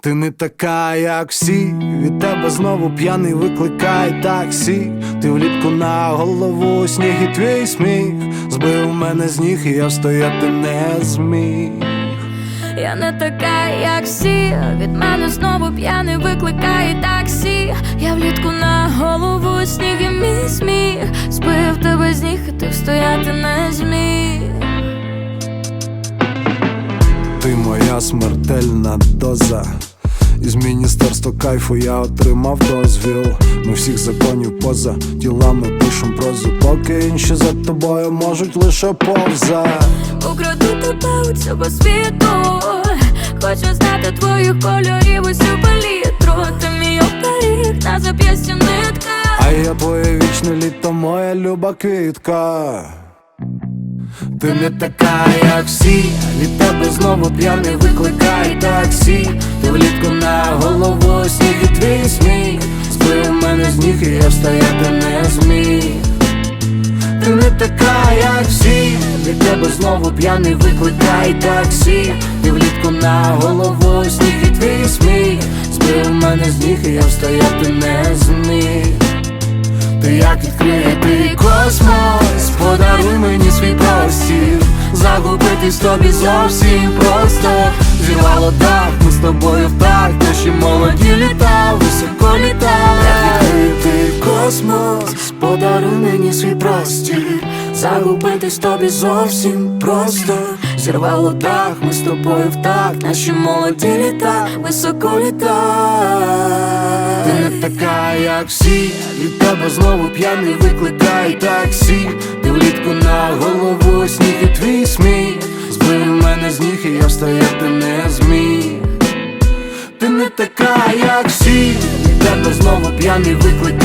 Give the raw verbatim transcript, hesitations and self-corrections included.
Ти не така, як всі, від тебе знову п'яний викликає таксі. Ти влітку на голову сніг і твій сміх збив мене з ніг, і я стояти не зміг. Я не така, як всі, від мене знову п'яний викликає таксі. Я влітку на голову сніг і мій сміх збив тебе з ніг, і ти встояти не зміг. Ти моя смертельна доза. Із міністерства кайфу я отримав дозвіл. Ми всіх законів поза тілами пишем прозу, поки інші за тобою можуть лише повзати. Украду тебе у цього світу, хочу знати твоїх кольорів усю палітру. Ти мій оберіг, на зап'ясті нитка, а я твоє вічне літо, моя люба квітка. Ти не така, як всі, від тебе знову п'яний викликає таксі. Ти влітку на голову сніг і твій сміх збив мене з ніг, і я встояти не зміг. Ти не така, як всі, від тебе знову п'яний викликає таксі. Ти влітку на голову сніг і твій сміх збив мене з ніг, і я встояти не зміг. Ти як відкритий космос, подаруй мені свій простір. Загубитись тобі зовсім просто. Зірвало дах, ми з тобою в такт, наші молоді літа, високо літа. Як відкритий космос, подаруй мені свій простір. Загубитись тобі зовсім просто. Зірвало дах, ми з тобою в такт, наші молоді літа, високо літа. Ти не така, як всі, від тебе знову п'яний викликає таксі. Ти влітку на голову сніг і твій сміх збив мене з ніг, і я встояти не зміг. Ти не така, як всі, від тебе знову п'яний викликає